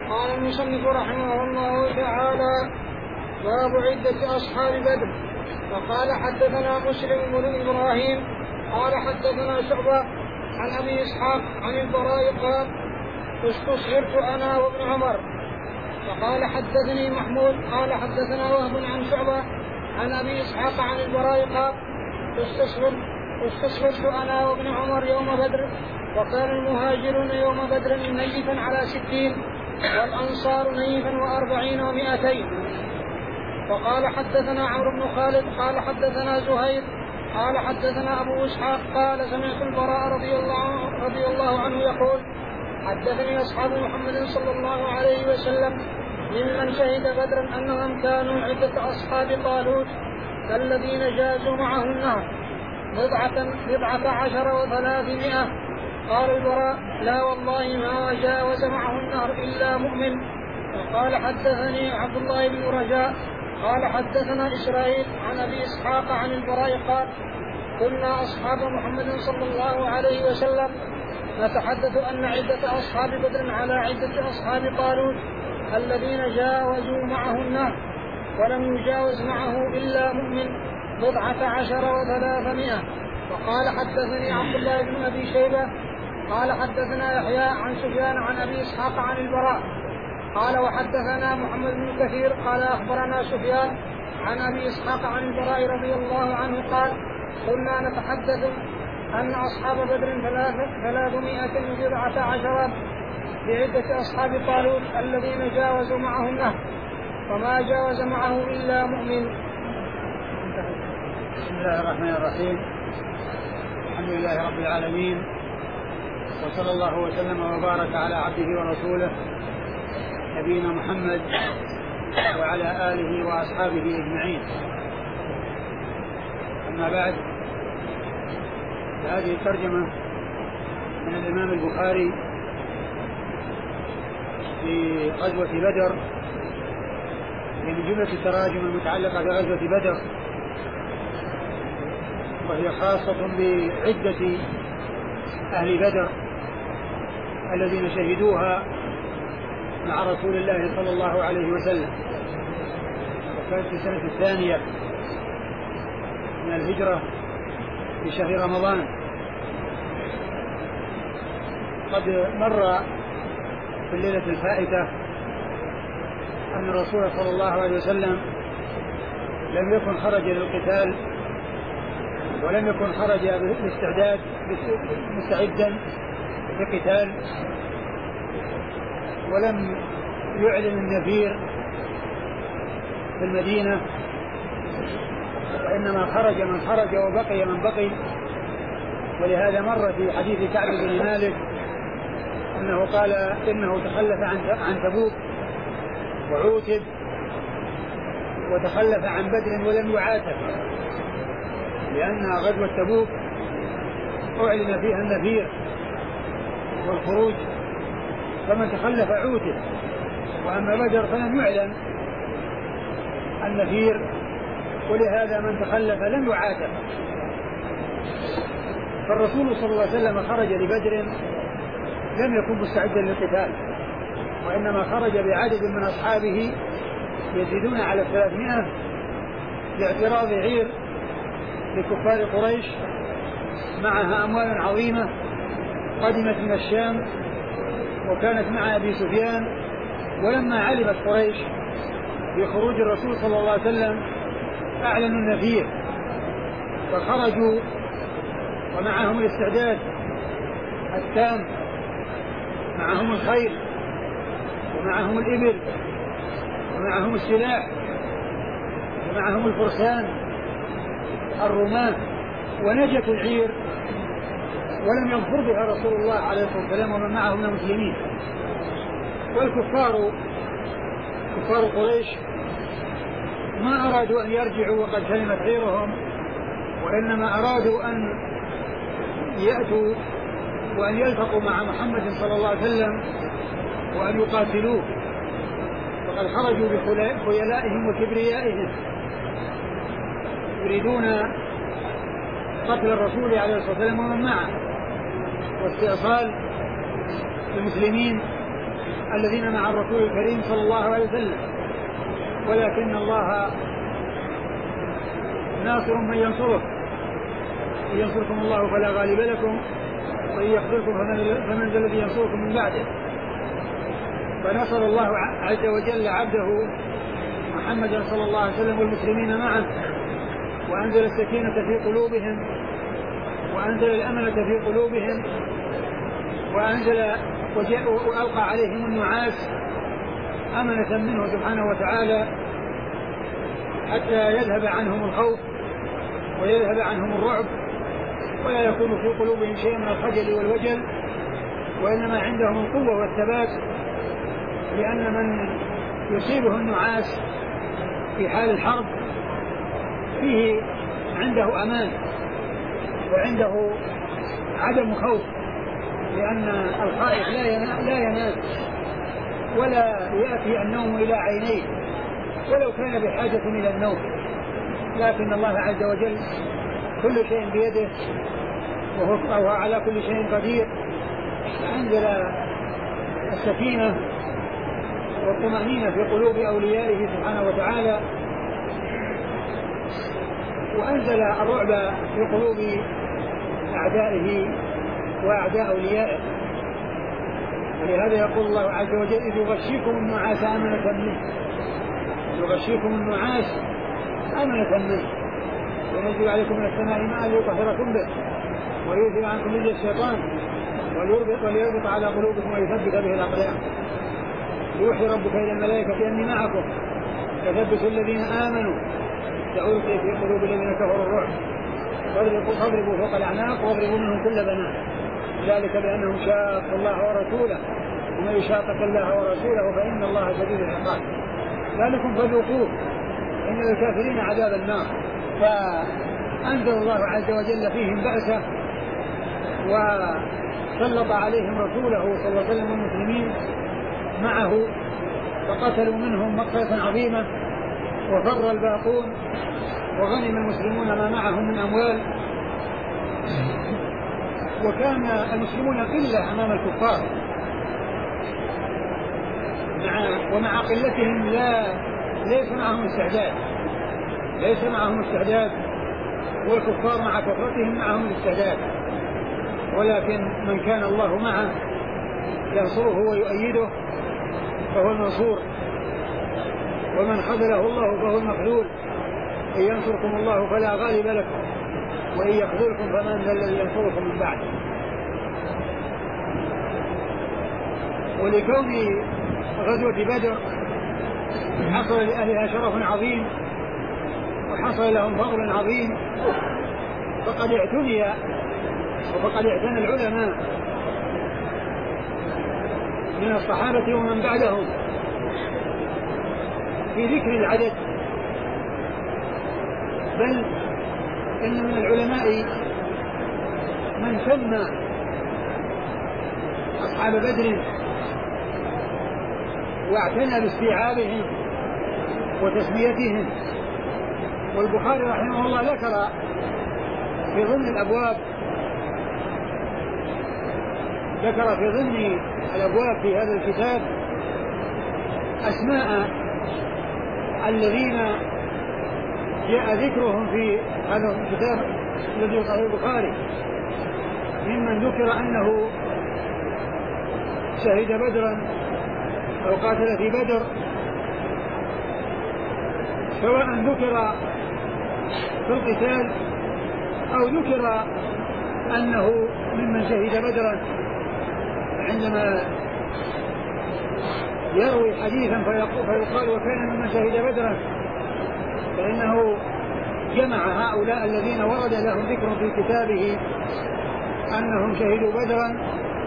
قال المصنف رحمه الله تعالى: باب عدة أصحاب بدر. وقال حدثنا مسلم بن إبراهيم قال حدثنا شعبة عن أبي إسحاق عن البراء قال: استصغرت أنا وابن عمر. وقال حدثني محمود قال حدثنا وهب عن شعبة عن أبي إسحاق عن البراء قال: استصغرت أنا وابن عمر يوم بدر، وكان المهاجرون يوم بدر نيفا على 60 والأنصار نيفا 40 و200. وقال حدثنا عمرو بن خالد قال حدثنا زهير قال حدثنا أبو إسحاق قال: سمعت البراء رضي الله عنه يقول: حدثني أصحاب محمد صلى الله عليه وسلم ممن شهد بدرا أنهم كانوا عدة أصحاب طالوت كالذين جازوا معه النهر 19 و300. قال البراء: لا والله ما جاوز معه النهر إلا مؤمن. وقال حدثني عبد الله بن رجاء قال حدثنا إسرائيل عن أبي إسحاق عن البراء قال: كنا أصحاب محمد صلى الله عليه وسلم نتحدث أن عدة أصحاب بدر على عدة أصحاب طالوت الذين جاوزوا معه النهر ولم يجاوز معه إلا مؤمن 19 و300. وقال حدثني عبد الله بن أبي شيبة قال حدثنا يحيى عن سفيان عن أبي إسحاق عن البراء قال: وحدثنا محمد بن كثير قال: أخبرنا سفيان عن أبي إسحاق عن البراء رضي الله عنه قال: كنا نتحدث أن أصحاب بدر 319 بعدة أصحاب طالوت الذين جاوزوا معه النهر وما جاوز معه إلا مؤمن. بسم الله الرحمن الرحيم. الحمد لله رب العالمين، وصلى الله وسلم وبارك على عبده ورسوله نبينا محمد وعلى آله وأصحابه أجمعين. أما بعد، هذه الترجمة من الإمام البخاري في غزوة بدر، من جملة التراجم المتعلقة بغزوة بدر، وهي خاصة بعدة أهل بدر الذين شهدوها مع رسول الله صلى الله عليه وسلم. وكانت في السنة الثانية من الهجرة في شهر رمضان. قد مر في الليلة الفائتة أن الرسول صلى الله عليه وسلم لم يكن خرج للقتال، ولم يكن خرج باستعداد مستعدا للقتال، ولم يعلن النفير في المدينة، وإنما خرج من خرج وبقي من بقي. ولهذا مر في حديث كعب بن مالك أنه قال إنه تخلف عن تبوك وعوتب، وتخلف عن بدر ولم يعاتب، لأن غزوة تبوك أعلن فيها النفير والخروج، فمن تخلف عوتب. وأما بدر فلم يعلن النفير، ولهذا من تخلف لم يعاتب. فالرسول صلى الله عليه وسلم خرج لبدر لم يكن مستعدا للقتال، وإنما خرج بعدد من أصحابه يزيدون على 300 لاعتراض عير لكفار قريش معها أموال عظيمة قدمت من الشام وكانت مع أبي سفيان. ولما علمت قريش بخروج الرسول صلى الله عليه وسلم أعلنوا النفير، فخرجوا ومعهم الاستعداد التام، معهم الخيل ومعهم الإبل ومعهم السلاح ومعهم الفرسان الرماة، ونجت العير ولم يظفر بها رسول الله عليه الصلاة والسلام ومن معه من المسلمين. والكفار كفار قريش ما أرادوا أن يرجعوا وقد سلمت عيرهم، وإنما أرادوا أن يأتوا وأن يلتقوا مع محمد صلى الله عليه وسلم وأن يقاتلوه، وقد خرجوا بخيلائهم وكبريائهم يريدون قتل الرسول عليه الصلاة والسلام ومن معه واستئصال المسلمين الذين مع الرسول الكريم صلى الله عليه وسلم، ولكن الله ناصر من ينصره، إن ينصركم الله فلا غالب لكم وإن يخذلكم فمن ذا الذي ينصركم من بعده. فنصر الله عز وجل عبده محمدا صلى الله عليه وسلم والمسلمين معه، وأنزل السكينة في قلوبهم، وأنزل الأمنة في قلوبهم، وألقى عليهم النعاس أمنة منه سبحانه وتعالى حتى يذهب عنهم الخوف ويذهب عنهم الرعب، ولا يكون في قلوبهم شيء من الخجل والوجل، وإنما عندهم القوة والثبات، لأن من يصيبه النعاس في حال الحرب فيه عنده أمان وعنده عدم خوف، لأن الخائف لا ينام ولا يأتي النوم إلى عينيه ولو كان بحاجة إلى النوم، لكن الله عز وجل كل شيء بيده وهو على كل شيء قدير، فأنزل السكينة والطمأنينة في قلوب أوليائه سبحانه وتعالى، وأنزل الرعب في قلوب أعدائه وأعداء أوليائه. ولهذا يقول الله عز وجل: إذ يغشيكم النعاس أمنة منه، يغشيكم النعاس أمنة منه وينزل عليكم من السماء ماء ليطهركم به ويذهب عنكم رجز الشيطان وليربط على قلوبكم ويثبت به الأقدام. يوحي ربك إلى الملائكة أني معكم فثبتوا الذين آمنوا سألقي في قلوب الذين كفروا الرعب فاضربوا فوق الأعناق واضربوا منهم كل بنان، ذلك بأنهم شاقوا الله ورسوله ومن يشاقق الله ورسوله فإن الله شديد العقاب، ذلكم فذوقوه إن الكافرين عذاب النار. فأنزل الله عز وجل فيهم بأسه وسلط عليهم رسوله صلى الله عليه وسلم والمسلمين معه، فقتلوا منهم مقتلة عظيمة وفر الباقون وغنم المسلمون ما معهم من أموال، وكان المسلمون قلة أمام الكفار، ومع قلتهم ليس معهم استعداد والكفار مع كثرتهم معهم الاستعداد، ولكن من كان الله معه ينصره ويؤيده فهو المنصور، ومن خذله الله فهو المخذول. إن ينصركم الله فلا غالب لكم وإن يخذلكم فمن ذا الذي ينصركم من بعد. ولكون غزوة بدر حصل لأهلها شرف عظيم وحصل لهم فضل عظيم، فقد اعتني وفقد اعتنى العلماء من الصحابة ومن بعدهم في ذكر العدد، بل إن من العلماء من سمى أصحاب بدر واعتنى باستيعابهم وتسميتهم. والبخاري رحمه الله ذكر في ضمن الأبواب في هذا الكتاب أسماء الذين جاء ذكرهم في هذا الكتاب الذي صحيح البخاري، ممن ذكر أنه شهد بدرا أو قاتل في بدر، سواء ذكر في القتال أو ذكر أنه ممن شهد بدرا، عندما يروي حديثا فيقال وكان ممن شهد بدرا، فإنه جمع هؤلاء الذين ورد لهم ذكر في كتابه أنهم شهدوا بدرا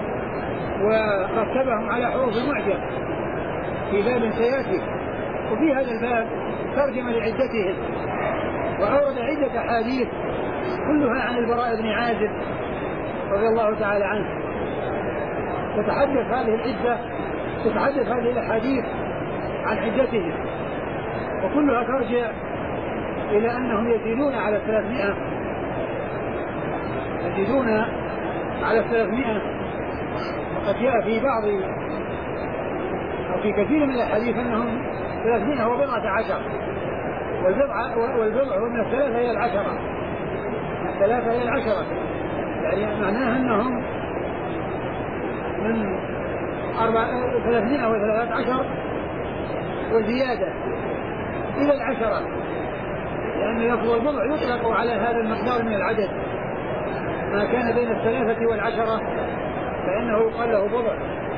ورتبهم على حروف المعجم في باب سيأتي، وفي هذا الباب ترجم لعدتهم وأورد عدة أحاديث كلها عن البراء بن عازب رضي الله تعالى عنه، تتحدث هذه الأحاديث عن عدتهم، وكلها ترجع إلى أنهم يزيدون على 300. وقد جاء في بعض وفي كثير من الحديث أنهم 30 وبضعة عشر، والبضع من الثلاثة هي العشرة، الثلاثة هي العشرة، يعني معناها أنهم من 313 وزيادة إلى العشرة، لأن لفظ البضع يطلق على هذا المقدار من العدد، ما كان بين 3 والعشرة فإنه يقال له بضع.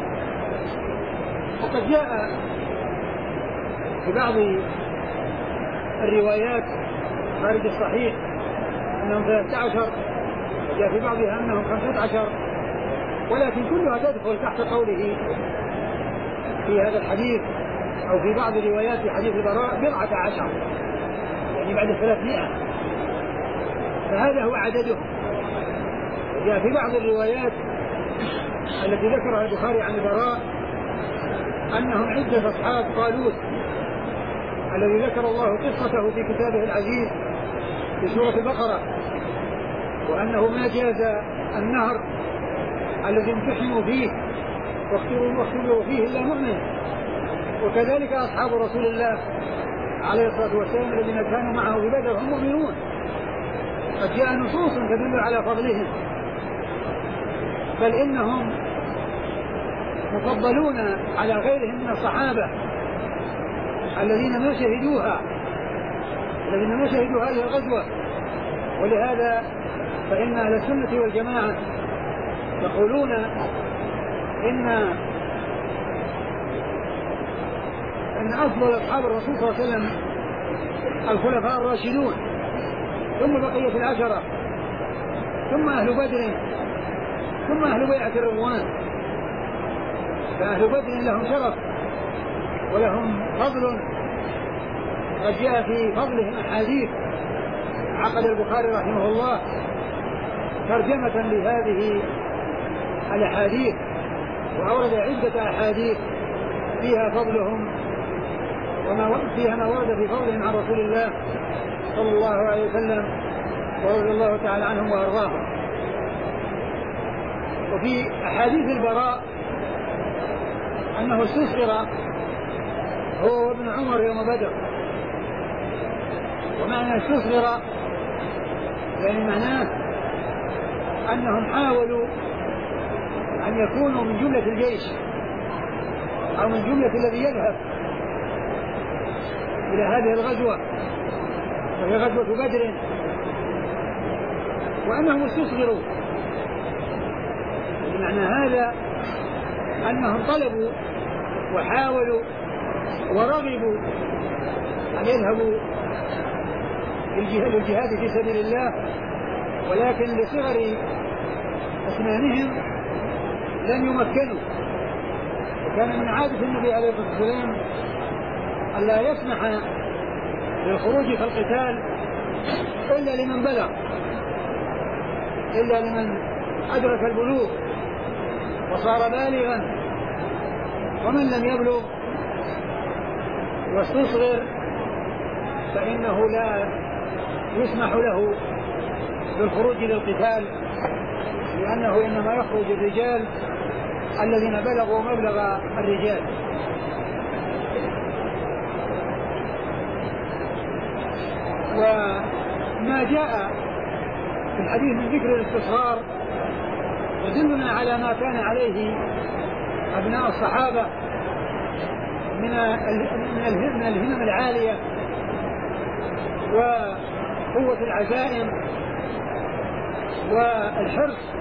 وقد جاء في بعض الروايات خارج الصحيح أنهم 13، وجاء في بعضها أنهم 15، ولكن كلها تدخل تحت قوله في هذا الحديث أو في بعض الروايات في حديث البراء 14، يعني بعد 300، فهذا هو عددهم. جاء في بعض الروايات التي ذكرها البخاري عن البراء أنهم عدة أصحاب طالوت الذي ذكر الله قصته في كتابه العزيز في سورة البقرة، وأنه ما جاز النهر الذي امتحنوا فيه واختبروا فيه إلا مؤمن. وكذلك أصحاب رسول الله عليه الصلاة والسلام الذين كانوا معه في بدر هم مؤمنون، قد جاء نصوص تدل على فضلهم، بل إنهم مفضلون على غيرهم من الصحابة الذين ما شهدوا هذه الغزوة. ولهذا فإن أهل السنة والجماعة يقولون إن أفضل أصحاب الرسول صلى الله عليه وسلم الخلفاء الراشدون، ثم بقية العشرة، ثم أهل بدر، ثم أهل بيعة الرضوان. فأهل بدر لهم شرف ولهم فضل، قد جاء في فضلهم أحاديث عقد البخاري رحمه الله ترجمة لهذه الأحاديث، وأورد عدة أحاديث فيها فضلهم فيها ما ورد في فضلهم عن رسول الله صلى الله عليه وسلم ورضي الله تعالى عنهم وأرضاهم. وفي أحاديث البراء أنه استصغر هو وابن عمر يوم بدر. ومعنى استصغر يعني معناه أنهم حاولوا أن يكونوا من جملة الجيش أو من جملة الذي يذهب إلى هذه الغزوة وهي غزوة بدر، وأنهم استصغروا. بمعنى هذا أنهم طلبوا وحاولوا ورغبوا أن يذهبوا للجهاد في سبيل الله، ولكن لصغر أسنانهم لم يمكنوا. وكان من عادة النبي عليه الصلاة والسلام ألا يسمح للخروج في القتال إلا لمن بلغ، إلا لمن أدرك البلوغ وصار بالغا، ومن لم يبلغ واستصغر فإنه لا يسمح له بالخروج للقتال، لأنه إنما يخرج الرجال الذين بلغوا مبلغ الرجال. وما جاء في الحديث من ذكر الاستصغار يدلنا على ما كان عليه أبناء الصحابة من الهمم العالية وقوة العزائم والحرص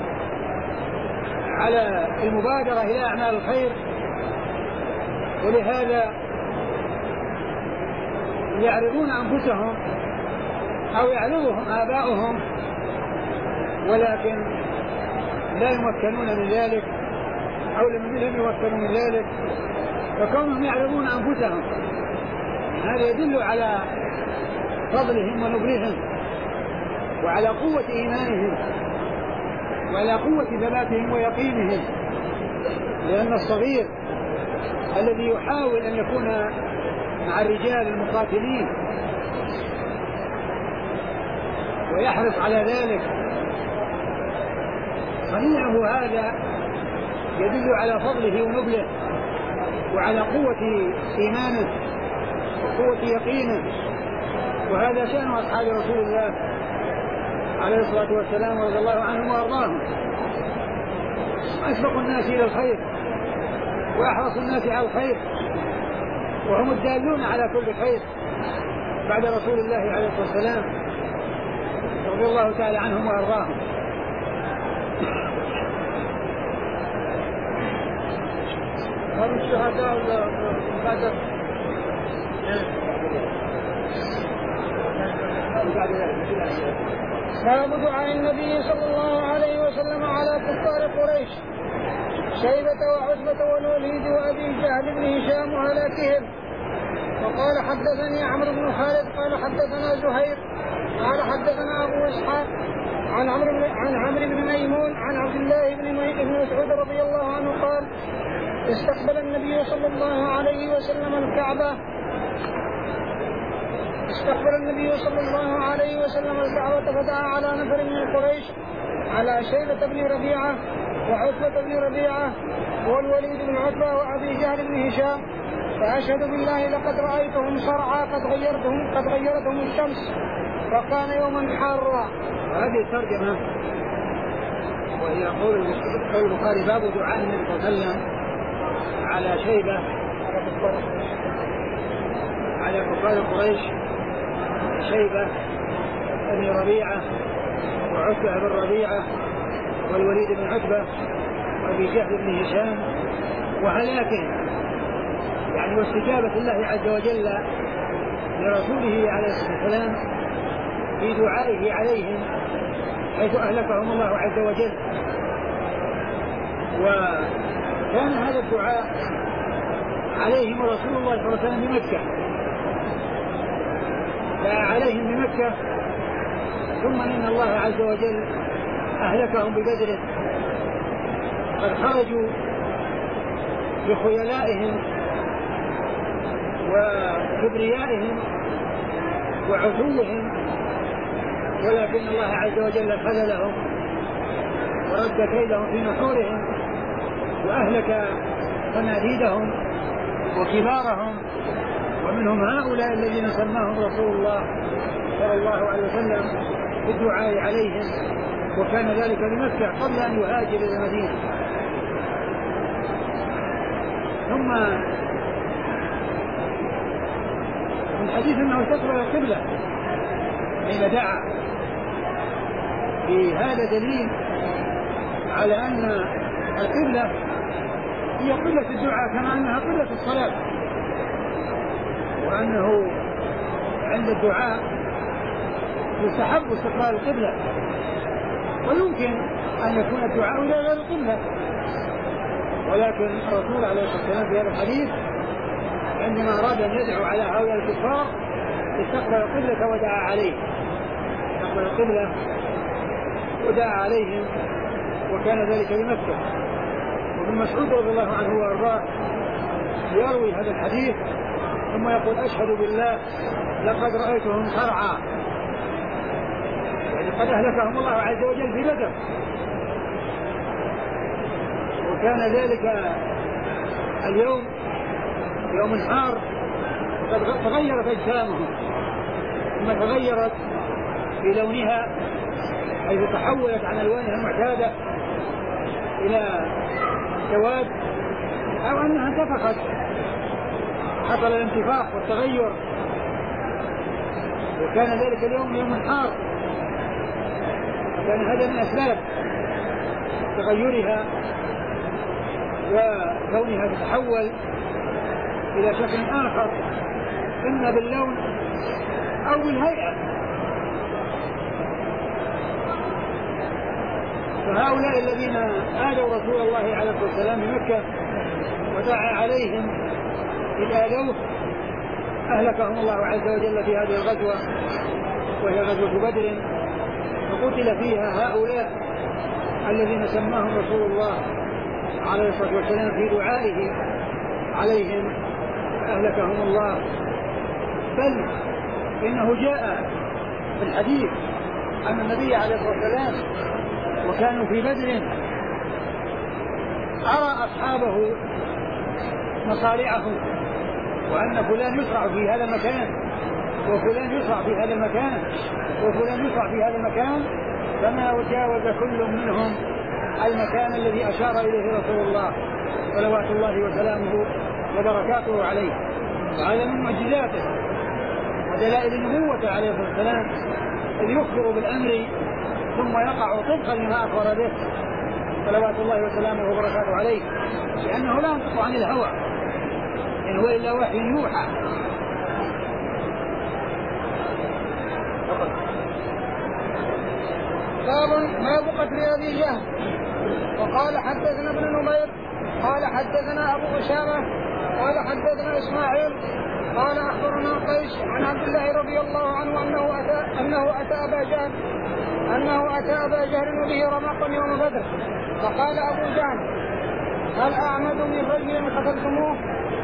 على المبادرة إلى أعمال الخير. ولهذا يعرضون أنفسهم أو يعرضهم آباؤهم ولكن لا يمكنون من ذلك أو لم يمكنوا من ذلك، فكونهم يعرضون أنفسهم هذا يدل على فضلهم ونبلهم وعلى قوة إيمانهم وعلى قوة ثباتهم ويقينهم. لأن الصغير الذي يحاول أن يكون مع الرجال المقاتلين ويحرص على ذلك صنيعه هذا يدل على فضله ونبله، وعلى قوة إيمانه وقوة يقينه. وهذا شأن أصحاب رسول الله عليه الصلاة والسلام رضي الله عنهم وأرضاهم، أسبق الناس إلى الخير وأحرص الناس على الخير، وهم الدالون على كل خير بعد رسول الله عليه الصلاة والسلام رضي الله تعالى عنهم وأرضاهم. هم الشهداء بدر. باب دعاء النبي صلى الله عليه وسلم على كفار قريش شيبة وعتبة والوليد وأبي جهل بن هشام وهلاكهم. وقال حدثني عمرو بن خالد قال حدثنا زهير قال حدثنا أبو إسحاق عن عمرو بن ميمون عن عبد الله بن مسعود رضي الله عنه قال استقبل النبي صلى الله عليه وسلم الكعبة فدعا على نفر من قريش على شيبة بن ربيعة وعتبة بن ربيعة والوليد بن عتبة وأبي جهل بن هشام فأشهد بالله لقد رأيتهم صرعى قد غيرتهم الشمس وكان يوما حارا. هذه الترجمة وهي قول البخاري باب دعاء النبي صلى الله عليه وسلم على شيبة على كفار قريش شيبة بن ربيعة وعتبة بن ربيعة والوليد بن عتبة وأبي جهل بن هشام وهلاكهم، يعني واستجابة الله عز وجل لرسوله عليه الصلاة والسلام في دعائه عليهم حيث أهلكهم الله عز وجل. وكان هذا الدعاء عليهم رسول الله صلى الله عليه وسلم بمكة، دعا عليهم بمكة ثم إن الله عز وجل أهلكهم ببدر. قد خرجوا بخيلائهم وكبريائهم وعتوهم، ولكن الله عز وجل خذلهم ورد كيدهم في نحورهم وأهلك صناديدهم وكبارهم، ومنهم هؤلاء الذين سماهم رسول الله صلى الله عليه وسلم بالدعاء عليهم، وكان ذلك بمكة قبل أن يهاجر إلى المدينة. ثم من الحديث أنه استقبل القبلة حين دعا، في هذا دليل على أن القبلة هي قبلة الدعاء كما أنها قبلة الصلاة، وأنه عند الدعاء يستحب استقبال القبلة، ويمكن أن يكون الدعاء إلى غير القبلة، ولكن الرسول عليه الصلاة والسلام في هذا الحديث عندما أراد أن يدعو على هؤلاء الكفار استقبل القبلة ودعا عليهم، استقبل القبلة ودعا عليهم، وكان ذلك بمكة. وابن مسعود رضي الله عنه وأرضاه يروي هذا الحديث ثم يقول أشهد بالله لقد رأيتهم صرعى، يعني قد أهلكهم الله عز وجل في بدر، وكان ذلك اليوم يوم حار وقد تغيرت أجسامهم، ثم تغيرت في لونها حيث تحولت عن ألوانها المعتادة إلى سواد، أو أنها انتفخت، حصل الانتفاخ والتغير، وكان ذلك اليوم يوم حار، كان هذا من أسباب تغيرها وكونها تتحول إلى شكل آخر إما باللون أو بالهيئة. فهؤلاء الذين آذوا رسول الله عليه الصلاة والسلام بمكة ودعا عليهم إذ آذوه أهلكهم الله عز وجل في هذه الغزوة، وهي غزوة بدر، فقتل فيها هؤلاء الذين سماهم رسول الله عليه الصلاة والسلام في دعائه عليهم أهلكهم الله. بل إنه جاء في الحديث أن النبي عليه الصلاة والسلام وكانوا في بدر أرى أصحابه مصارعه، وأن فلان يصرع في هذا المكان وفلان يصرع في هذا المكان وفلان يصرع في هذا المكان، فما جاوز كل منهم المكان الذي أشار إليه رسول الله صلوات الله وسلامه وبركاته عليه. وهذا من معجزاته ودلائل نبوته عليه الصلاة والسلام، إذ يخبر بالأمر ثم يقع طبقا لما أخبر به صلوات الله وسلامه وبركاته عليه، لأنه لا ينطق عن الهوى إن هو إلا وحي يوحى. باب قتل أبي جهل. وقال حدثنا ابن نمير قال حدثنا أبو أسامة قال حدثنا إسماعيل قال أخبرنا قيس عن عبد الله رضي الله عنه أنه أتى أبا جهل وبه رمق يوم بدر، فقال أبو جهل هل أعمد من رجل قتلتموه؟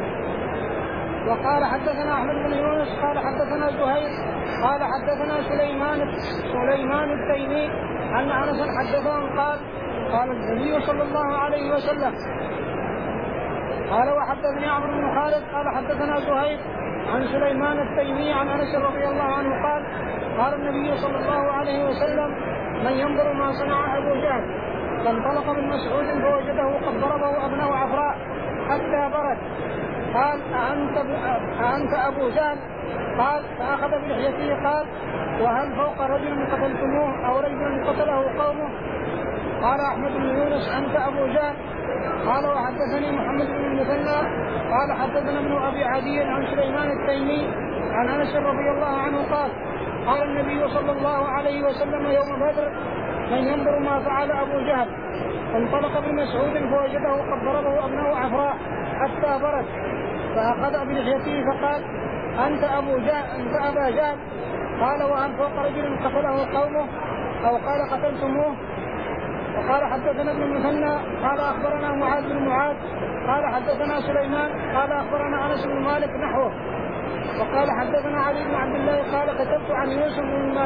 وقال حدثنا أحمد بن يونس قال حدثنا زهير قال حدثنا سليمان التيمي أن أنس حدثهم قال النبي صلى الله عليه وسلم قال وحدثني عمرو بن خالد قال حدثنا زهير عن سليمان التيمي عن أنس رضي الله عنه قال النبي صلى الله عليه وسلم من ينظر ما صنع أبو جهل، فانطلق من مسعود فوجده قد ضربه أبناء عفراء حتى برد، قال أأنت أبو جهل؟ قال فأخذ بلحيته قال وهل فوق رجل قتلتموه أو رجل قتله قومه؟ قال أحمد بن يونس أنت أبو جهل. قال وحدثني محمد بن المثنى قال حدثنا ابن أبي عدي عن سليمان التيمي عن أنس رضي الله عنه قال النبي صلى الله عليه وسلم يوم بدر من ينظر ما فعل أبو جهل، فانطلق بمسعود فوجده قد ضربه أبناء عفراء حتى برد، فأخذ بلحيته فقال أنت أبا جهل؟ قال وهل فوق رجل قتله قومه أو قال قتلتموه؟ وقال حدثنا ابن المثنى قال أخبرنا معاذ بن معاذ قال حدثنا سليمان قال أخبرنا أنس بن مالك نحوه. وقال حدثنا علي بن عبد الله قال كتبت عن يوسف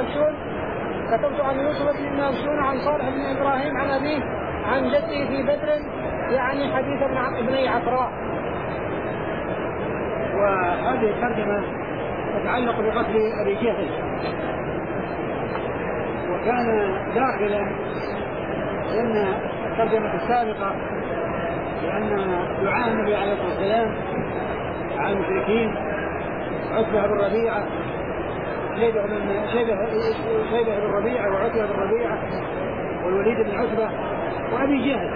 بن ماكشون عن صالح بن إبراهيم عن أبيه عن جده في بدر، يعني حديث ابن عفراء. وهذه الترجمة تتعلق بقتل أبي جهل، وكان داخلا ضمن الترجمة السابقة، لأن دعاء النبي عليه الصلاة والسلام على المشركين عتبة بن ربيعة شيبة بن ربيعة وعتبة بن ربيعة والوليد بن عتبة وأبي جهل،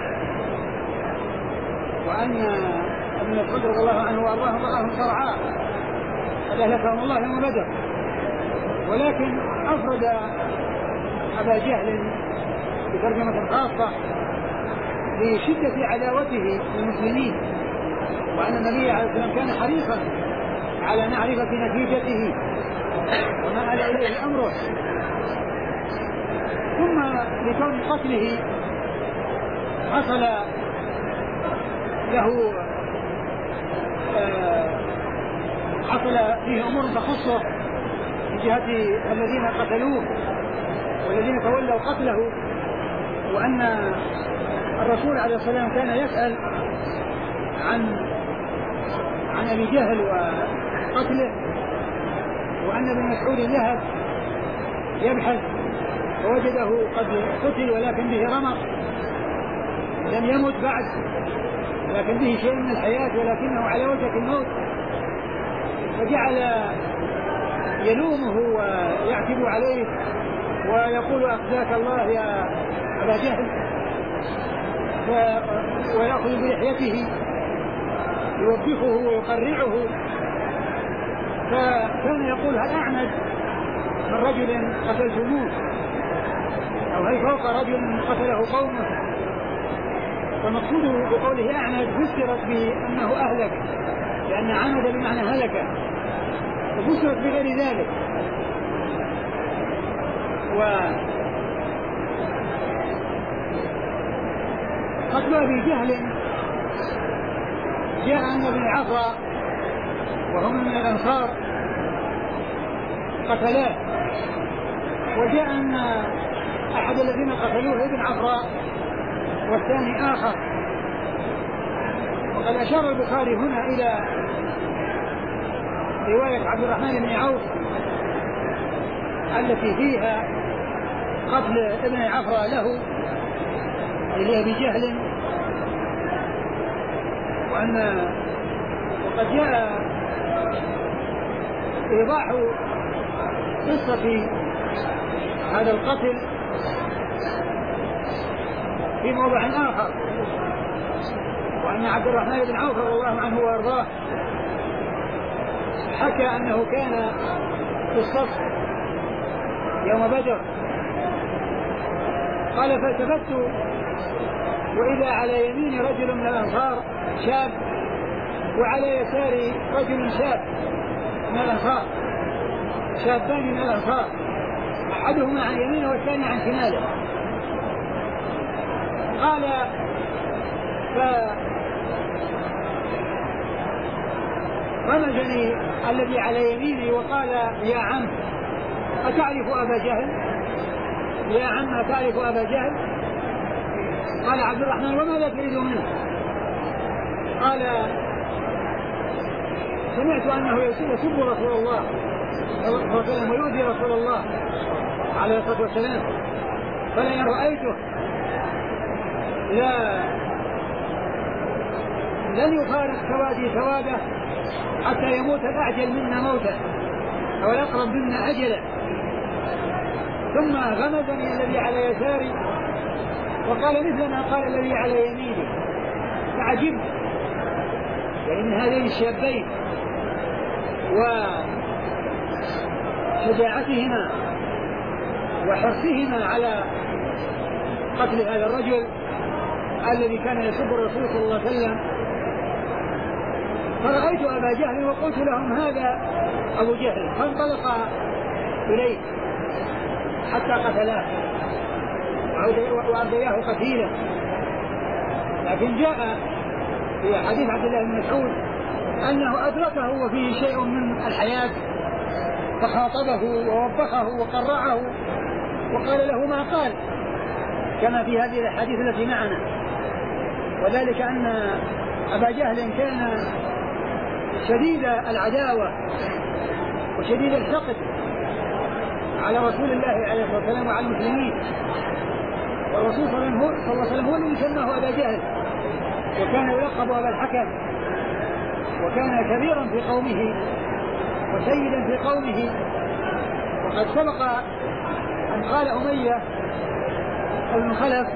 وأن ابن مسعود رضي الله عنه وأرضاهم رآهم صرعاء قد أهلكهم الله يوم بدر، ولكن أفرد أبا جهل بترجمة خاصة لشدة عداوته للمسلمين، وأن النبي عليه الصلاة والسلام كان حريصا على معرفة نتيجته وما آل إليه أمره، ثم لكون قتله حصل له حصل فيه أمور تخصه من جهة الذين قتلوه والذين تولوا قتله، وأن الرسول عليه الصلاة والسلام كان يسأل عن أبي جهل وقتله، وأن ابن مسعود ذهب يبحث فوجده قد قتل ولكن به رمق، لم يمت بعد لكن به شيء من الحياة ولكنه على وشك الموت، فجعل يلومه ويعتب عليه ويقول أخزاك الله يا أبا جهل، ويأخذ بلحيته يوبخه ويقرعه، فكان يقول هل أعمد من رجل قتلتموه أو هل فوق رجل قتله قومه؟ فمقصود بقوله أعمد فسرت بأنه أهلك، لأن عمد بمعنى هلك، وفسرت بغير ذلك. قتل أبي جهل جاء أن ابن عفراء وهم من الأنصار قتلاه، وجاء أن أحد الذين قتلوه ابن عفراء والثاني آخر، قد أشار البخاري هنا إلى رواية عبد الرحمن بن عوف التي فيها قتل ابن عفرة له لأبي جهل، وقد جاء إيضاح قصة هذا القتل في موضع آخر، وأن عبد الرحمن بن عوف رضي الله عنه وأرضاه حكى أنه كان في الصف يوم بدر، قال فالتفت وإذا على يمين رجل من الأنصار شاب وعلى يساري رجل شاب من الأنصار، شابان من الأنصار أحدهما عن يمينه والثاني عن شماله. قال فرمزني الذي على يميني وقال يا عم أتعرف أبا جهل؟ يا عم أتعرف أبا جهل؟ قال عبد الرحمن وماذا تريد منه؟ قال سمعت أنه يسب رسول الله صلى الله عليه وسلم ويؤذي رسول الله عليه الصلاة والسلام، فلئن رأيته لن يفارق سوادي سواده حتى يموت الأعجل منا موتا أو الأقرب منا أجلا. ثم غمزني الذي على يساري وقال مثل ما قال الذي على يميني، فعجبت لأن هذين الشابين وشجاعتهما وحرصهما على قتل هذا الرجل الذي كان يسب الرسول صلى الله عليه وسلم. فرأيت أبا جهل وقلت لهم هذا أبو جهل، فانطلق إليه حتى قتلاه وأبدياه قتيلا. لكن جاء في حديث عبد الله بن مسعود أنه أدركه وفيه شيء من الحياة فخاطبه ووبخه وقرعه وقال له ما قال، كما في هذه الحديث التي معنا. وذلك أن أبا جهل كان شديد العداوة وشديد الحقد على رسول الله عليه الصلاة والسلام وعلى المسلمين، والرسول صلى الله عليه وسلم هو الذي سماه أبا جهل، وكان يلقب أبا الحكم، وكان كبيرا في قومه وسيدا في قومه. وقد سبق أن قال أمية بن خلف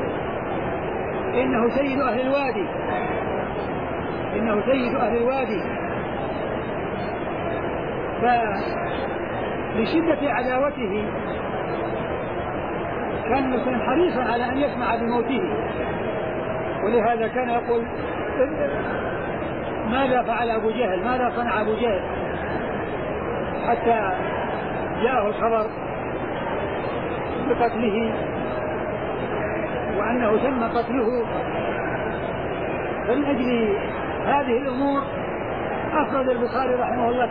إنه سيد أهل الوادي، إنه سيد أهل الوادي. فلشدة عداوته كان مثلا حريصا على أن يسمع بموته، ولهذا كان يقول ماذا فعل أبو جهل؟ ماذا صنع أبو جهل؟ حتى جاءه الخبر بقتله وأنه تم قتله. فمن أجل هذه الأمور أفرد البخاري رحمه الله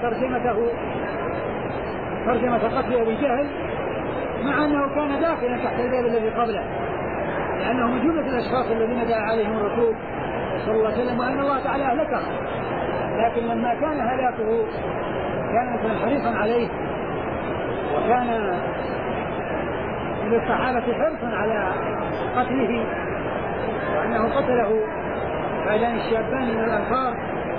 ترجمة قتل أبي جهل، مع أنه كان داخلا تحت الباب الذي قبله، لأنه من جملة الأشخاص الذين دعا عليهم الرسول صلى الله عليه وسلم وأن الله تعالى أهلكه. لكن لما كان هلاكه كان مثلا حريصا عليه، وكان للصحابة حرصا على قتله، وأنه قتله هذان الشابان من الأنصار،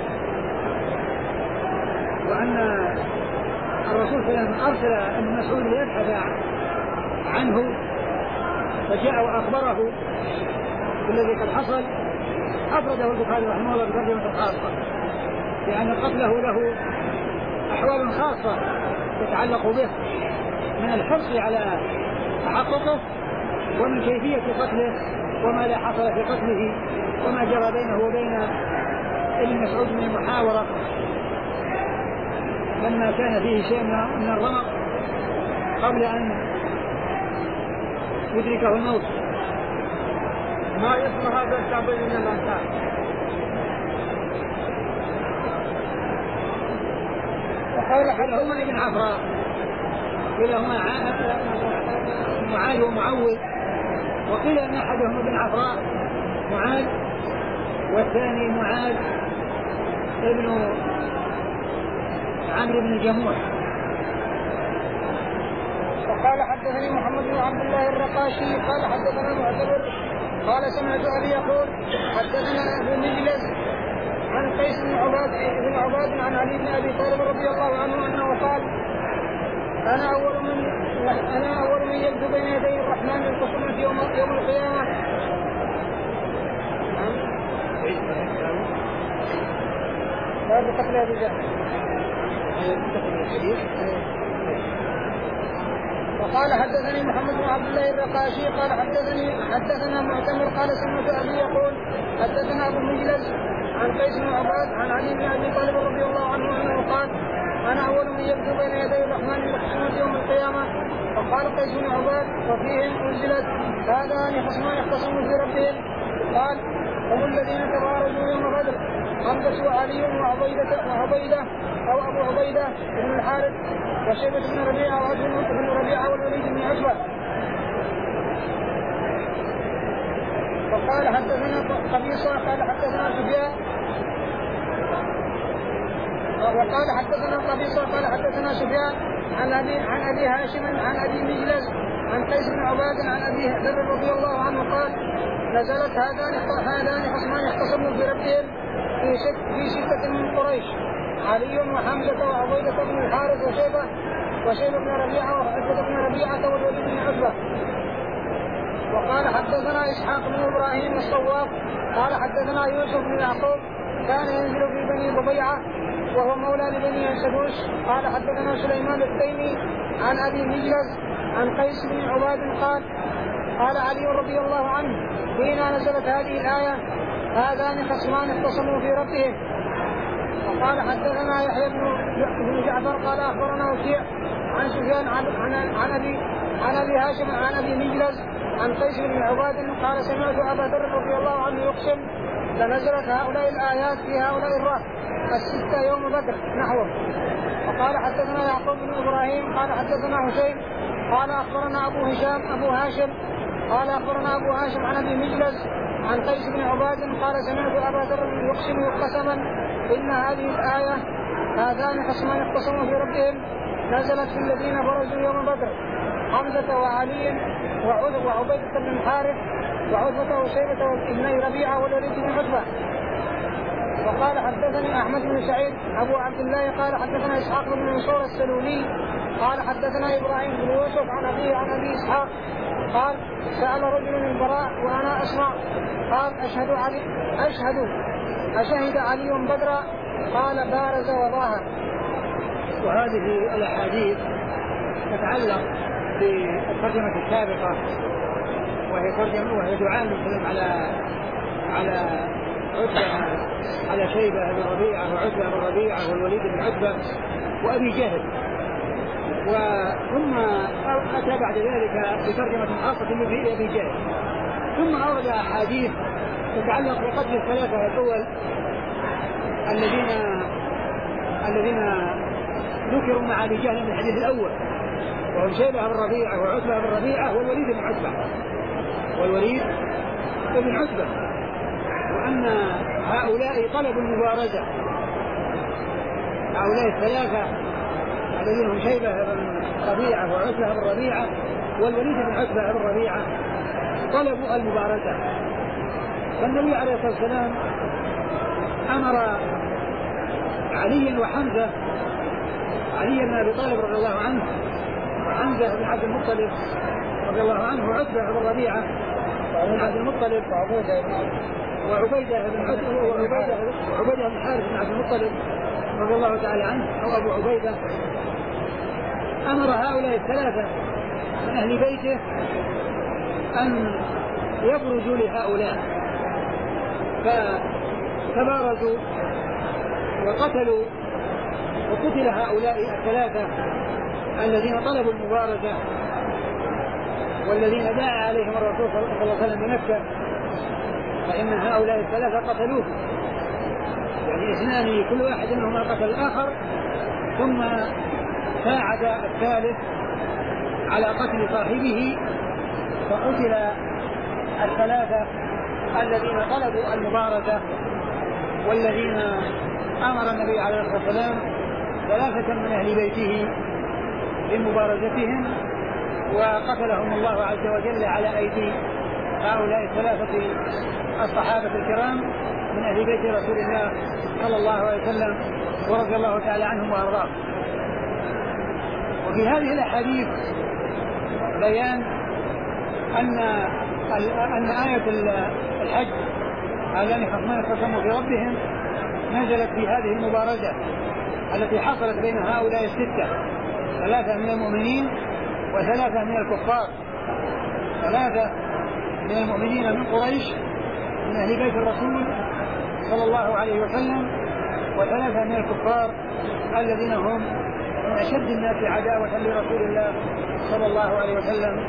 وأن الرسول صلى الله عليه وسلم أرسل ابن مسعود ليبحث عنه، فجاء وأخبره بالذي قد حصل. أفرده البخاري رحمه الله بترجمة خاصة، لأن قتله له أحوال خاصة تتعلق به من الحرص على تحققه، ومن كيفية قتله، وما لا حصل في قتله، وما جرى بينه وبين ابن مسعود من المحاورة لما كان فيه شيء من الرمق قبل أن يدركه الموت. ما اسم هذا الشعب من الأنصار؟ وقال حدهما ابن عفراء، كلاهما معاذ ومعوذ، وقيل أن أحدهم ابن عفراء معاذ والثاني معاذ ابن عمرو بن الجموح. وقال حدثني محمد بن عبد الله الرقاشي قال حدثنا معتمر قال سمعت أبي يقول حدثنا أبو مجلس عن قيس بن عباد عن علي بن أبي طالب رضي الله عنه أنه قال أنا أول من يبدو بين يدي الرحمن الخصومة يوم القيامة. باب قتل أبي جهل. وقال حدثني محمد بن عبد الله الرقاشي قال حدثنا معتمر قال سمعت أبي يقول حدثنا أبو مجلس عن قيس بن عباد عن علي بن أبي طالب رضي الله عنه أنه قال أنا أول من يبدو بين يدي الرحمن الخصومة يوم القيامة. فقال قيس بن عباد وفيهم أنزلت هذان خصمان يختصمون في ربهم. قال هم الذين تبارزوا يوم بدر حمزة وعلي وعبيدة أو أبو عبيدة بن الحارث وشيبة بن ربيعة وعتبة بن ربيعة والوليد بن عتبة. وقال حدثنا قبيصة قال حدثنا سفيان وقال حدثنا قبيصة قال حدثنا سفيان عن أبي هاشم عن أبي مجلس عن قيس بن عباد عن أبي ذر رضي الله عنه قال نزلت هذان خصمان يختصموا في ربهم في ستة من قريش علي وحمزة وعبيدة بن الحارث وشيبة بن ربيعة وعتبة بن ربيعة والوليد بن عتبة. وقال حدثنا إسحاق بن إبراهيم الصواف قال حدثنا يوسف بن يعقوب كان ينزل في بني ربيعة وهو مولى لبني سدوس. قال حدثنا سليمان التيمي عن أبي مجلس عن قيس بن عباد قال علي رضي الله عنه حين نزلت هذه الآية هذان خصمان اختصموا في ربهم. وقال حدثنا يحيى بن جعفر قال أخبرنا وكيع عن سفيان عن أبي هاشم عن أبي مجلس عن قيس بن عباد قال سمعت أبا ذر رضي الله عنه يقسم لنزلت هؤلاء الآيات في هؤلاء الرهط الستة يوم بدر نحوه. وقال حدثنا يعقوب بن إبراهيم قال حدثنا هشيم قال أخبرنا أبو هاشم قال أخبرنا أبو هاشم عن أبي مجلس عن قيس بن عباد قال سمعت أبا ذر يقسم قسما إن هذه الآية هذان خصمان اختصموا في ربهم نزلت في الذين برزوا يوم بدر حمزة وعلي وعبيدة بن الحارث وعتبة وشيبة وابن ربيعة والوليد بن عتبة. وقال حدثني أحمد بن سعيد أبو عبد الله قال حدثنا إسحاق بن منصور السلولي قال حدثنا إبراهيم بن يوسف عن أبي إسحاق قال سأل رجل البراء وأنا أسمع قال أشهد علي بدرا قال بارز وظاهر. وهذه الأحاديث تتعلق بالترجمة السابقة وهي دعاء المسلم على شيبة بن ربيعة وعتبة بن ربيعة والوليد بن عتبة وأبي جهل. ثم أتى بعد ذلك بترجمة خاصة لأبي جهل ثم أورد أحاديث تتعلق بقتل الثلاثة الأول الذين ذكروا مع أبي جهل من الحديث الأول وهم شيبة بن ربيعة وعتبة بن ربيعة والوليد بن عتبة وأن هؤلاء طلبوا المبارزة. هؤلاء الثلاثة الذين هم شيبة بن ربيعة وعتبة بن ربيعة والوليد بن عتبة بن ربيعة طلبوا المبارزة. فالنبي عليه الصلاة والسلام أمر علي وحمزة علي بن أبي طالب رضي الله عنه وحمزة بن عبد المطلب رضي الله عنه وعتبة بن ربيعة بن عبد المطلب وعبيدة بن الحارث بن عبد المطلب رضي الله تعالى عنه أو أبو عبيدة. أمر هؤلاء الثلاثة من أهل بيته أن يبرزوا لهؤلاء فتبارزوا وقتلوا وقتل هؤلاء الثلاثة الذين طلبوا المبارزة والذين دعا عليهم الرسول صلى الله عليه وسلم بمكة فإن هؤلاء الثلاثة قتلوه يعني اثنان كل واحد منهما قتل الآخر ثم ساعد الثالث على قتل صاحبه فقتل الثلاثة الذين طلبوا المبارزة، والذين أمر النبي عليه الصلاة والسلام 3 من أهل بيته بمبارزتهم، وقتلهم الله عز وجل على أيدي هؤلاء 3 الصحابة الكرام من أهل بيت رسول الله صلى الله عليه وسلم ورضي الله تعالى عنهم وأرضاهم. وفي هذه الأحاديث بيان أن آية الحج هذان خصمان اختصموا في ربهم نزلت في هذه المبارزة التي حصلت بين هؤلاء 6، 3 من المؤمنين و3 من الكفار، 3 من المؤمنين من قريش من أهل بيت الرسول صلى الله عليه وسلم، و3 من الكفار الذين هم من أشد الناس عداوة لرسول الله صلى الله عليه وسلم.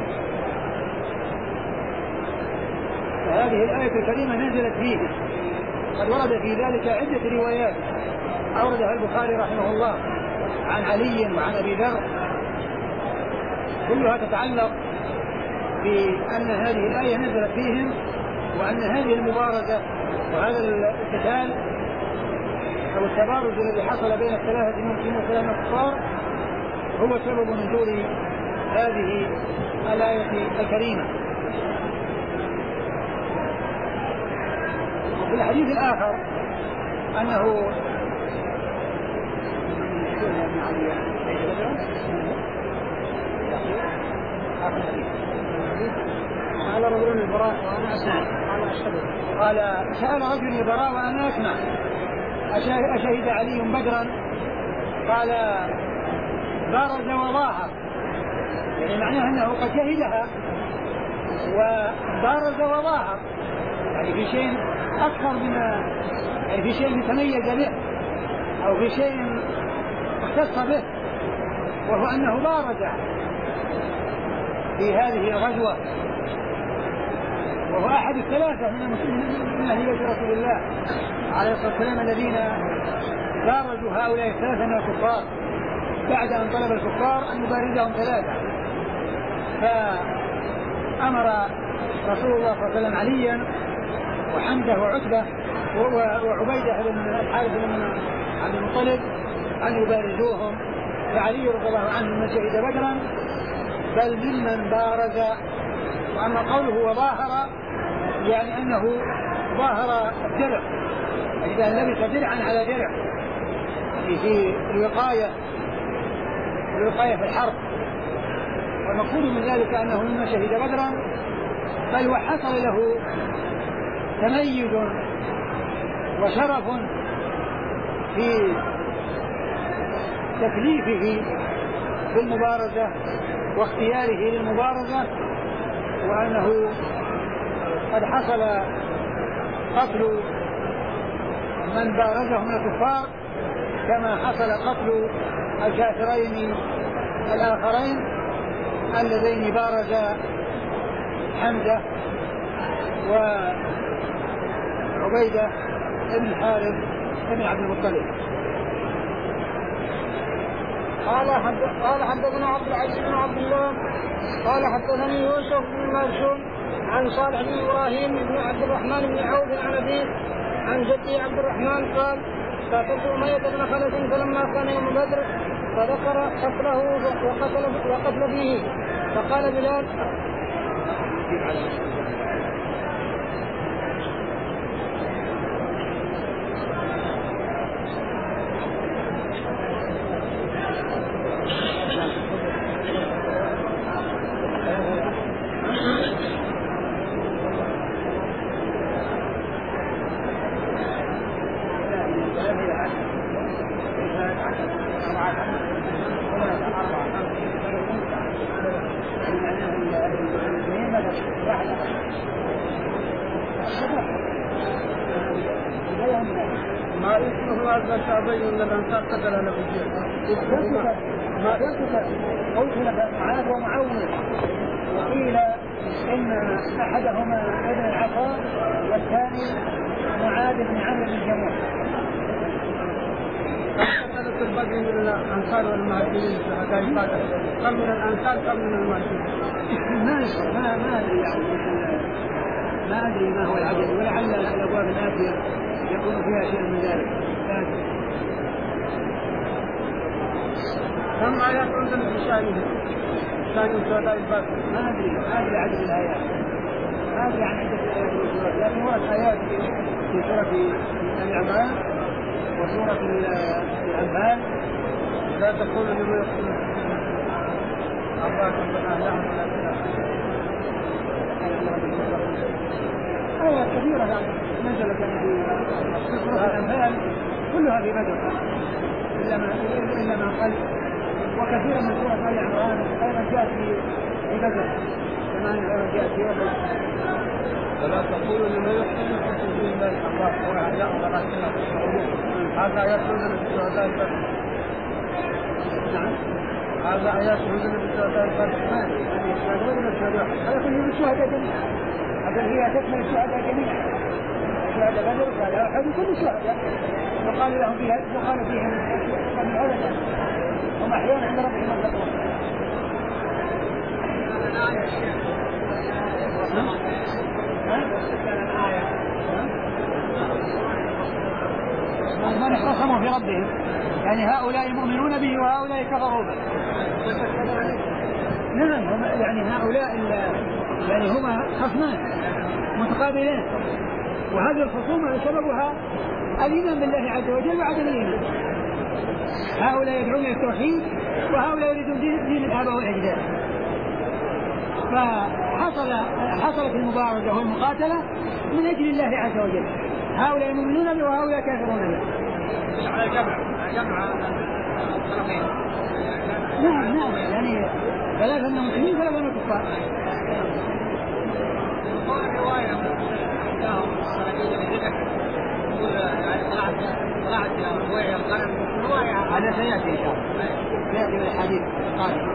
فهذه الآية الكريمة نزلت فيه. قد ورد في ذلك عدة روايات أوردها البخاري رحمه الله عن علي وعن أبي ذر، كلها تتعلق بأن هذه الآية نزلت فيهم، وأن هذه المبارزة وهذا القتال أو التبارز الذي حصل بين ال3 من الكفار هو سبب نزول هذه الآية الكريمة. وفي الحديث الآخر أنه قال رجل البراء وأنا أسمع قال سأل رجل البراء وأنا أسمع أشهد علي بدرا؟ قال بارز وظاهر، يعني معناه أنه قد شهدها وبارز وظاهر، يعني في شيء أكثر من يعني في شيء تميز به أو في شيء اختص به، وهو أنه بارز في هذه الغزوة، وهو أحد ال3 من أهل بيت رسول الله عليه الصلاة والسلام الذين بارزوا هؤلاء 3 من الكفار بعد أن طلب الكفار أن يبارزهم 3. فأمر رسول الله صلى الله عليه وسلم عليا وحمزة وعتبة وعبيدة بن الحارث بن عبد المطلب أن يبارزوهم، فعلي رضي الله عنه من شهد بدرا بل ممن بارز. وأما قوله وظاهر يعني أنه ظاهر الدرع، إذا لبس درعا على درع في الوقاية في الحرب، والمقصود من ذلك أنه مما شهد بدرا بل وحصل له تميز وشرف في تكليفه بالمبارزة واختياره للمبارزة، وأنه قد حصل قتل من بارزه من الكفار كما حصل قتل الكافرين الآخرين اللذين بارز حمزة وعبيدة بن الحارث بن عبد المطلب. قال حدثنا عبد العزيز بن عبد الله قال حدثني يوسف بن مرشوم عن صالح بن إبراهيم بن عبد الرحمن بن عوف عن أبيه عن جدي عبد الرحمن قال قاتلت أمية بن خلف فلما كان يوم بدر فذكر قتله وقتل به، فقال بلال ما يسمه هذا الشعبي من الأنصار قتل له ما ينطق قتل معاذ ومعاوية، وقيل إن أحدهما ابن العطاء والثاني معاذ بن عمرو بن الجموح. قتلت البدر من الأنصار والمهاجرين كم من الأنصار كم من المهاجرين؟ ما أدري يعني ما أدري ما هو العدد، ولعل الأبواب الآتية يكون فيها شيء من ذلك. كم آيات عندنا في شأنه؟ شأن سورة البقرة؟ ما أدري عدد الآيات، ما أدري عن عدد الآيات في السورة، لكن هو الآيات في سورة الأعمال وسورة الأنفال. لا تقول لما يقول أباكم بأهلهم آيات كثيرة نزلت في سورة الأنفال كلها في بدر إلا ما قل، وكثيرا من سورة آل عمران أيضا جاءت في بدر كما أيضا جاءت في بدر. ولا تقولوا لما يقول حسن دين الله الله وأعلاه ورسوله هذا آيات عندنا في سورة البقرة. نعم هذا آيات عندنا في سورة البقرة. هذا كله الشهداء جميعا، هذا هي تكمل الشهداء جميعا، شهداء بدر وشهداء أحد كل الشهداء وقال لهم فيها وقال فيهم من هذا هم أحيانا عند ربهم يرزقون. من اختصموا في ربهم، يعني هؤلاء مؤمنون به وهؤلاء كفروا به. نعم هم يعني هؤلاء يعني هما خصمان متقابلان، وهذه الخصومة سببها الإيمان بالله عز وجل وعدم الإيمان. هؤلاء يدعون إلى التوحيد وهؤلاء يريدون دين الآباء والأجداد، فحصلت المبارزة والمقاتلة من أجل الله عز وجل، هؤلاء مؤمنون به وهؤلاء كافرون به. نعم يعني ثلاثة من المسلمين ثلاثة من الكفار. هذا سيأتي إن شاء الله، سيأتي من الحديث القادم.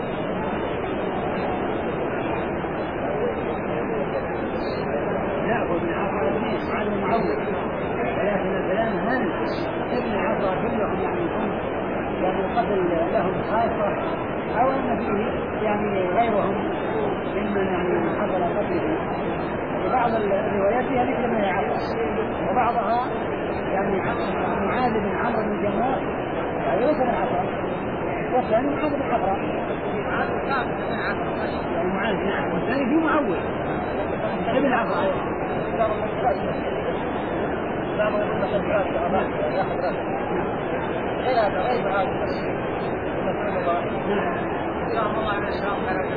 نأخذ من عصر الاثنين معاذ بن معوذ، ولكن الكلام هل ابن عصر كلهم يعني القتل لهم خاصة أو أن فيه يعني غيرهم ممن يعني حصل قتله؟ بعض الروايات فيها مثل ما يعرف، وبعضها يعني معاذ بن عمرو بن جموع يعني ليس من عصر، والثاني معاذ بن عمرو يعني معاذ نعم، والثاني فيه معوذ ابن عمرو. غير هذا اللهم الله على السلام.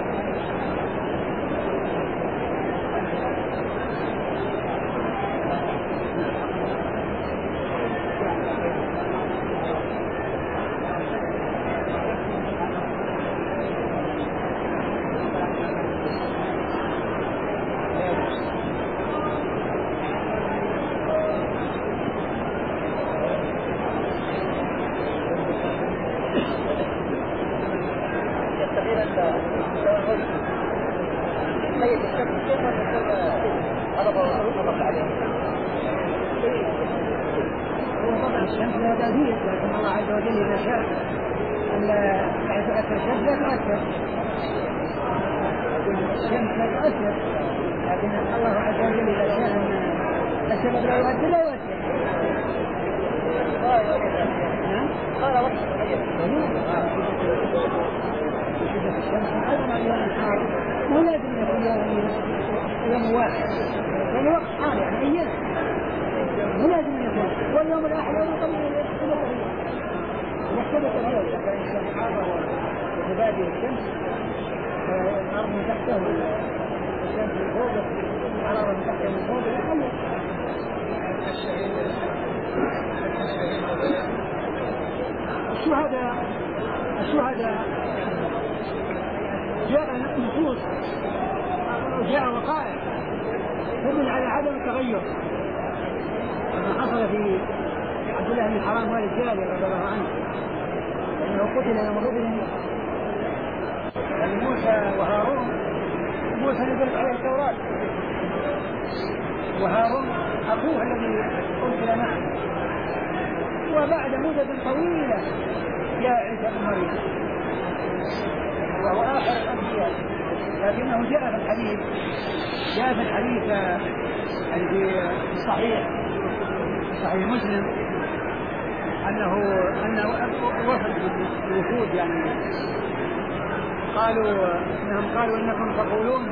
الشمس لا تأثير، لكن الله عز وجل إذا شاء أن تأثر الشمس لا تؤثر، الشمس لا تؤثر، لكن الله عز وجل إذا شاء أن السبب لا يؤثر لا يؤثر. قال وقت الشمس أيضا أيام حار، مو لازم يكون يوم واحد، يعني وقت حار يعني أيام، مو لازم يكون واليوم الآخر يوم طويل يختلف اليوم، إذا كان الشمس حارة وتبادل الشمس الأرض من تحته والشمس من فوق الحرارة من تحته من فوق يخلص. الشهداء جاء نصوص وجاء وقائع تدل على عدم التغير، كما حصل في عبد الله بن حرام والد جابر رضي الله عنه، لأنه قتل يوم بدر موسى وهارون. موسى نزلت عليه التوراة، وهارون أخوه الذي أرسل معه، وبعد مدة طويلة جاء عيسى بن مريم وهو آخر الأنبياء لكنه جاء في الحديث يعني في صحيح مسلم أنه وفد الوفود يعني قالوا إنكم تقولون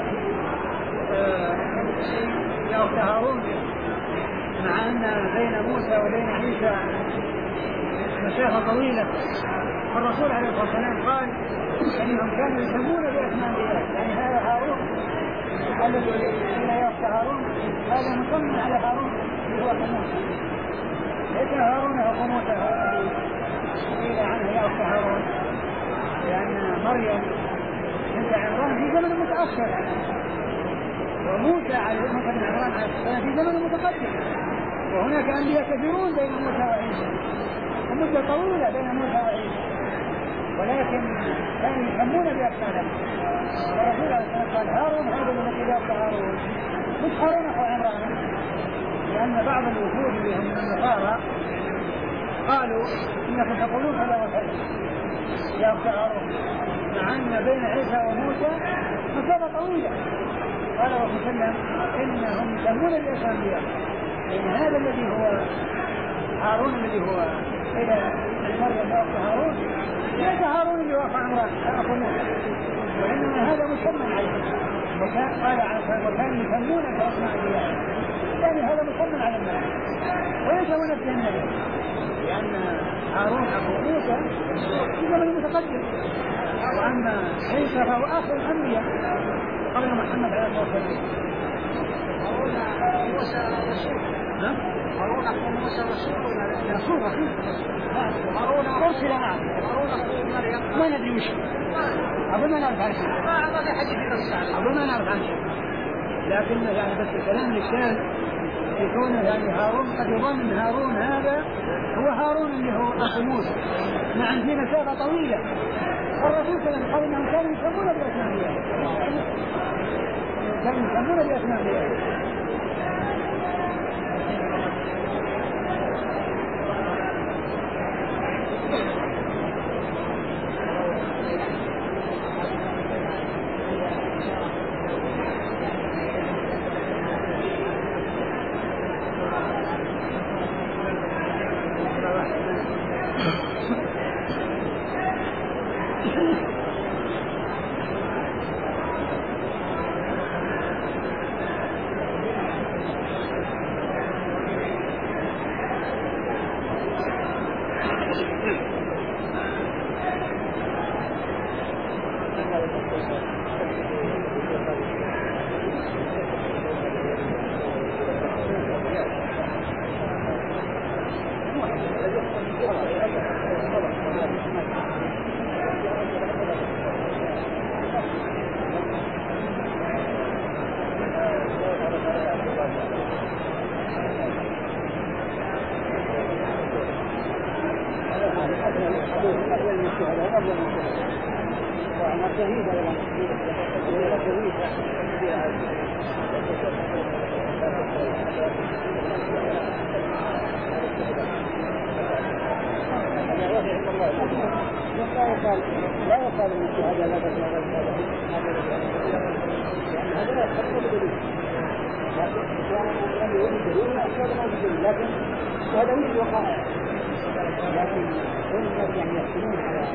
يا أخت هارون مع أن بين موسى وبين عيسى مسافة طويلة. الرسول عليه الصلاة والسلام قال أنهم كانوا يسمون بأسماء الله، يعني هذا هارون الذي قيل يا أخت هارون هذا مسمى على هارون هو موسى، ليس هارون أخو موسى قيل عنه يا أخت هارون، لأن مريم بنت عمران في زمن متأخر وموسى عليه بن عمران عليه السلام في زمن متقدم، وهناك أنبياء كثيرون بين موسى وعيسى ومدة طويلة بين موسى وعيسى، ولكن كانوا يسمون بأسمائهم. الرسول عليه الصلاة والسلام قال هارون هذا الذي لا هارون مش هارون أخو عمران، لأن بعض الوفود اللي هم من النصارى قالوا إنكم تقولون هذا وكذا يا أخت هارون مع أن بين عيسى وموسى مسافة طويلة. قال الرسول صلى الله عليه وسلم إنهم يسمون بأسمائهم، لأن هذا الذي هو هارون الذي هو إلى مريم يا أخت هارون ليس هارون اللي وقع عمران أخو موسى، وإنما هذا مسمى عليه. قال وكانوا يسمون بأسماء الله، يعني هذا مسمى على الناس وليس هو نفسه النبي، لأن هارون أخو موسى في زمن متقدم، وأما عيسى فهو آخر الأنبياء قبل محمد عليه الصلاة والسلام. هارون موسى رسول، هارون أخو موسى رسول هارون أرسل معه، هارون أخو مريم ما ندري وش أظن ما نعرف عن شيء، هذا حديث نفسه أظن ما نعرف عن شيء، لكن يعني بس الكلام الشاذ يكون يعني هارون قد يظن هارون هذا هو هارون اللي هو أخو موسى مع أن في مسافة طويلة. الرسول صلى الله عليه وسلم قال إنهم كانوا يسمون بأسماء الله. لكن هذا وجه وقائع، لكن هم يعني يحكمون على